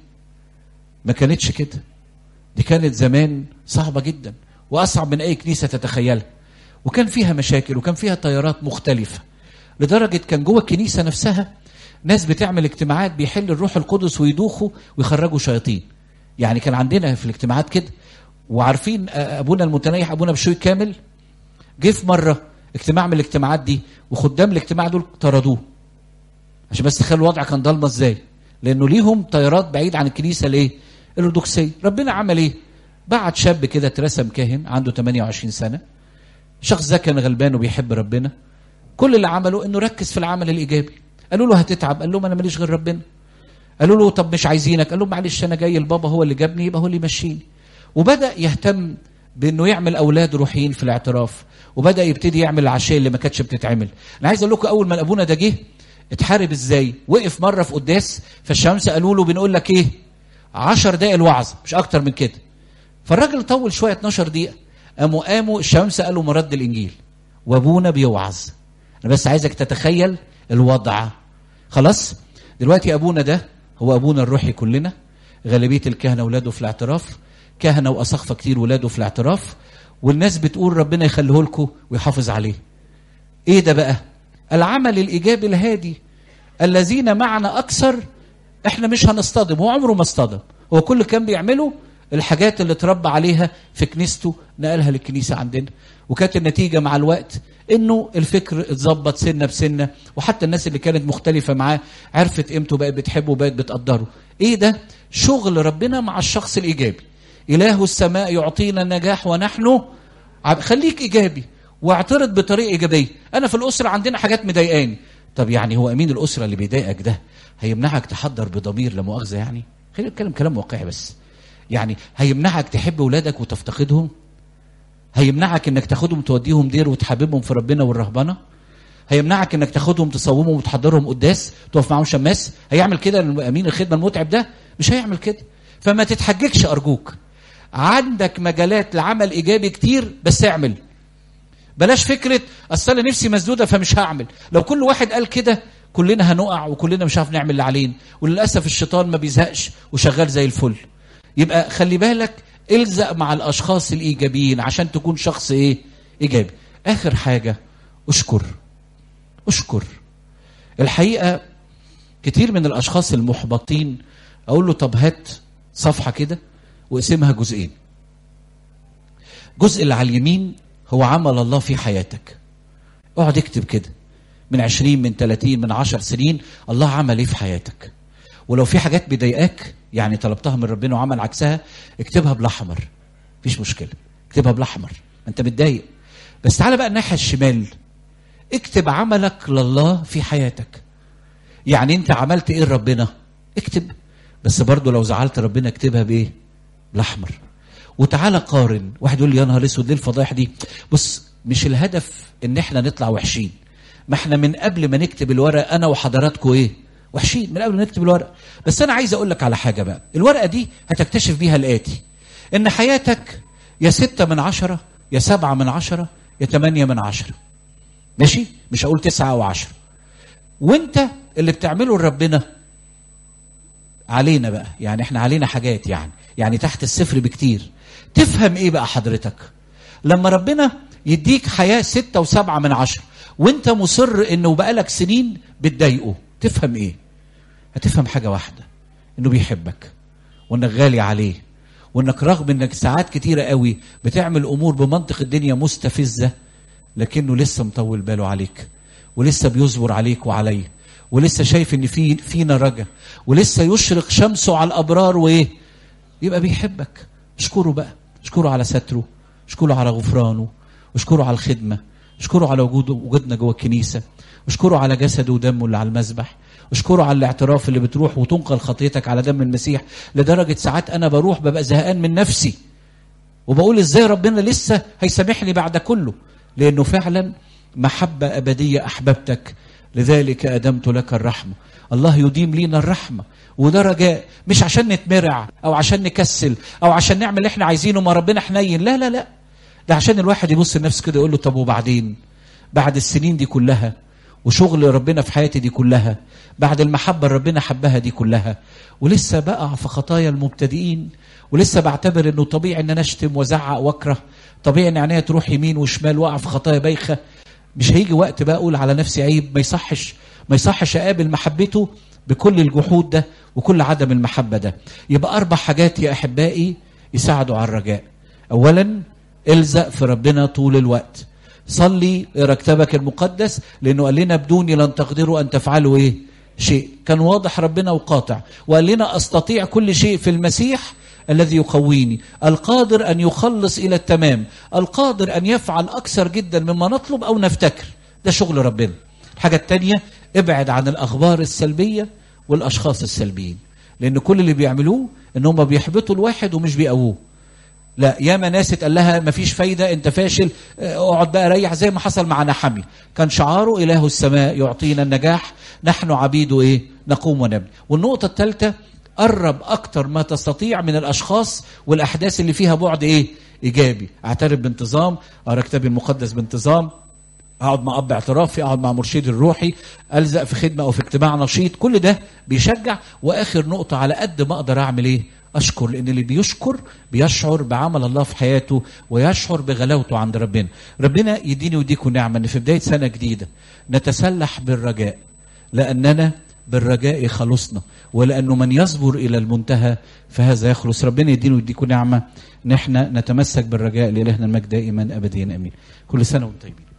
ما كانتش كده، دي كانت زمان صعبه جدا واصعب من اي كنيسه تتخيلها، وكان فيها مشاكل وكان فيها تيارات مختلفة، لدرجة كان جوه الكنيسة نفسها ناس بتعمل اجتماعات بيحل الروح القدس ويدوخوا ويخرجوا شياطين. يعني كان عندنا في الاجتماعات كده. وعارفين أبونا المتنيح أبونا بشوي كامل جه في مرة اجتماع من الاجتماعات دي، وخدام الاجتماع دول طردوه، عشان بس تخيلوا الوضع كان ضلمة ازاي، لأنه ليهم تيارات بعيد عن الكنيسة الايه؟ الأرثوذكسية. ربنا عمل ايه؟ بعت شاب كده اترسم كاهن عنده 28 سنة. الشخص ده كان غلبان وبيحب ربنا. كل اللي عمله انه ركز في العمل الايجابي. قالوا له هتتعب، قال لهم انا ماليش غير ربنا. قالوا له طب مش عايزينك، قال لهم معلش انا جاي، البابا هو اللي جابني، يبقى هو اللي يمشيني. وبدا يهتم بانه يعمل اولاد روحيين في الاعتراف، وبدا يبتدي يعمل العشاء اللي ما كانتش بتتعمل. انا عايز اقول لكم، اول ما ابونا ده جه اتحارب ازاي. وقف مره في قداس فالشمس قالوا له بنقول لك ايه 10 دقائق الوعظ مش اكتر من كده. فالراجل طول شويه 12 دقيقه. قاموا الشمس قالوا مرد الانجيل وابونا بيوعظ. انا بس عايزك تتخيل الوضع. خلاص دلوقتي ابونا ده هو ابونا الروحي كلنا. غالبيه الكهنه ولاده في الاعتراف، كهنه واساقفه كتير ولاده في الاعتراف، والناس بتقول ربنا يخليه لكم ويحافظ عليه. ايه ده بقى؟ العمل الايجابي الهادي. الذين معنا اكثر احنا مش هنصطدم، هو عمره ما اصطدم، هو كل كان بيعمله الحاجات اللي اتربى عليها في كنيسته نقلها للكنيسة عندنا، وكانت النتيجة مع الوقت انه الفكر اتظبط سنة بسنة، وحتى الناس اللي كانت مختلفة معاه عرفت قيمته، بقت بتحبه، بقت بتقدره. ايه ده؟ شغل ربنا مع الشخص الايجابي. اله السماء يعطينا النجاح ونحن خليك ايجابي واعترض بطريقة ايجابية. انا في الاسرة عندنا حاجات مضايقاني. طب يعني هو امين الاسرة اللي بيضايقك ده هيمنعك تحضر بضمير؟ لا مؤاخذة يعني، خلينا نتكلم كلام واقعي بس. يعني هيمنعك تحب اولادك وتفتقدهم؟ هيمنعك انك تاخدهم توديهم دير وتحببهم في ربنا والرهبنه؟ هيمنعك انك تاخدهم تصومهم وتحضرهم قداس تقف معاهم شماس؟ هيعمل كده امين الخدمه المتعب ده؟ مش هيعمل كده. فما تتحججش ارجوك، عندك مجالات لعمل ايجابي كتير، بس اعمل. بلاش فكره اصل انا نفسي مسدوده فمش هعمل. لو كل واحد قال كده كلنا هنقع، وكلنا مش عارف نعمل اللي علينا، وللاسف الشيطان ما بيزهقش وشغال زي الفل. يبقى خلي بالك، الزق مع الاشخاص الايجابيين عشان تكون شخص ايه؟ ايجابي. اخر حاجه، اشكر. الحقيقه كتير من الاشخاص المحبطين اقول له طب هات صفحه كده واقسمها جزئين. جزء اللي على اليمين هو عمل الله في حياتك، اقعد اكتب كده من 20 من 30 من 10 سنين الله عمل ايه في حياتك. ولو في حاجات بيضايقاك يعني طلبتها من ربنا وعمل عكسها، اكتبها بالاحمر، مفيش مشكله، اكتبها بالاحمر، انت متضايق. بس تعالى بقى الناحيه الشمال، اكتب عملك لله في حياتك. يعني انت عملت ايه لربنا؟ اكتب، بس برضو لو زعلت ربنا اكتبها بايه؟ بالاحمر. وتعالى قارن. واحد يقول لي يا نهار اسود ليه الفضايح دي؟ بص، مش الهدف ان احنا نطلع وحشين، ما احنا من قبل ما نكتب الورقه انا وحضراتكم ايه؟ وحشين من قبل ما نكتب الورقه. بس انا عايز اقول لك على حاجه بقى، الورقه دي هتكتشف بيها الاتي: ان حياتك يا 6 من 10 يا 7 من 10 يا 8 من 10. ماشي؟ مش هقول 9 أو 10. وانت اللي بتعمله لربنا علينا بقى، يعني احنا علينا حاجات يعني تحت الصفر بكتير. تفهم ايه بقى حضرتك؟ لما ربنا يديك حياة 6 و7 من 10 وانت مصر انه بقالك سنين بتضايقه، تفهم ايه؟ هتفهم حاجة واحدة، انه بيحبك وانك غالي عليه، وانك رغم انك ساعات كتيرة قوي بتعمل امور بمنطق الدنيا مستفزة، لكنه لسه مطول باله عليك، ولسه بيصبر عليك وعليه، ولسه شايف ان فينا رجا، ولسه يشرق شمسه على الابرار وايه؟ يبقى بيحبك. اشكره بقى، اشكره على ستره، اشكره على غفرانه، اشكره على الخدمة، اشكره على وجودنا جوه الكنيسة، اشكره على جسده ودمه اللي على المذبح، اشكره على الاعتراف اللي بتروح وتنقل خطيتك على دم المسيح. لدرجة ساعات انا بروح ببقى زهقان من نفسي وبقول ازاي ربنا لسه هيسامحني بعد كله، لانه فعلا محبة ابدية احببتك لذلك ادمت لك الرحمة. الله يديم لينا الرحمة، وده رجاء، مش عشان نتمرع او عشان نكسل او عشان نعمل اللي احنا عايزينه ما ربنا حنين، لا لا لا، ده عشان الواحد يبص لنفسه كده يقول له طب وبعدين، بعد السنين دي كلها وشغل ربنا في حياتي دي كلها، بعد المحبة ربنا حبها دي كلها، ولسه بقع في خطايا المبتدئين، ولسه بعتبر انه طبيعي ان انا اشتم وازعق واكره، طبيعي ان عينيا تروح يمين وشمال واقع في خطايا بايخه. مش هيجي وقت بقى اقول على نفسي عيب؟ ما يصحش اقابل محبته بكل الجحود ده وكل عدم المحبة ده. يبقى 4 حاجات يا احبائي يساعدوا على الرجاء. اولا، الزق في ربنا طول الوقت، صلي، اقرا كتابك المقدس، لانه قال لنا بدوني لن تقدروا ان تفعلوا ايه؟ شيء. كان واضح ربنا وقاطع، وقال لنا استطيع كل شيء في المسيح الذي يقويني، القادر ان يخلص الى التمام، القادر ان يفعل اكثر جدا مما نطلب او نفتكر. ده شغل ربنا. الحاجة التانية، ابعد عن الاخبار السلبية والاشخاص السلبيين، لان كل اللي بيعملوه ان هم بيحبطوا الواحد ومش بيقووه. لا، ياما ناس اتقال لها مفيش فايدة، انت فاشل، اقعد بقى ريح، زي ما حصل مع نحمي. كان شعاره اله السماء يعطينا النجاح، نحن عبيده ايه؟ نقوم ونبني. والنقطة الثالثة، قرب اكتر ما تستطيع من الاشخاص والاحداث اللي فيها بعد ايه؟ ايجابي. اعترف بانتظام، اقرا كتابي المقدس بانتظام، اقعد مع اب اعترافي، اقعد مع مرشدي الروحي، الزق في خدمه او في اجتماع نشيط، كل ده بيشجع. واخر نقطه، على قد ما اقدر اعمل ايه؟ اشكر، لان اللي بيشكر بيشعر بعمل الله في حياته ويشعر بغلاوته عند ربنا. ربنا يديني ويديكم نعمه ان في بدايه سنه جديده نتسلح بالرجاء، لاننا بالرجاء خلصنا، ولأنه من يصبر إلى المنتهى فهذا يخلص. ربنا يدينا ويديكم نعمة نحن نتمسك بالرجاء. لإلهنا المجد دائما أبديا آمين. كل سنة وانتم طيبين.